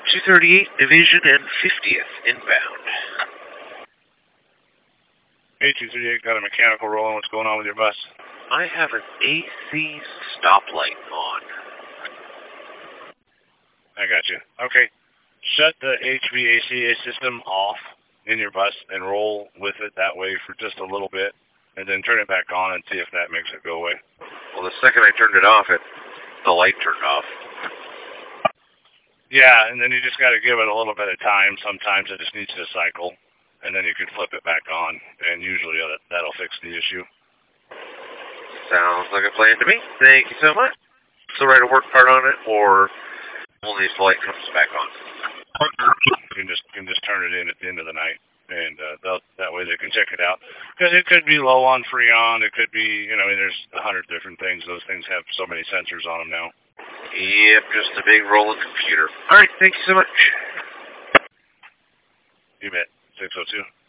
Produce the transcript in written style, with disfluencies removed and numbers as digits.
238 Division and 50th inbound. 8238 got a mechanical rolling. What's going on with your bus? I have an AC stoplight on. I got you. Okay. Shut the HVAC system off in your bus and roll with it that way for just a little bit, and then turn it back on and see if that makes it go away. Well, the second I turned it off, the light turned off. Yeah, and then you just got to give it a little bit of time. Sometimes it just needs to cycle, and then you can flip it back on, and usually that'll fix the issue. Sounds like a plan to me. Thank you so much. So write a work part on it, or only if the light comes back on? You can just turn it in at the end of the night, and that way they can check it out. Because it could be low on Freon. It could be, there's 100 different things. Those things have so many sensors on them now. Yep, just a big rolling computer. All right, thank you so much. You bet. 602.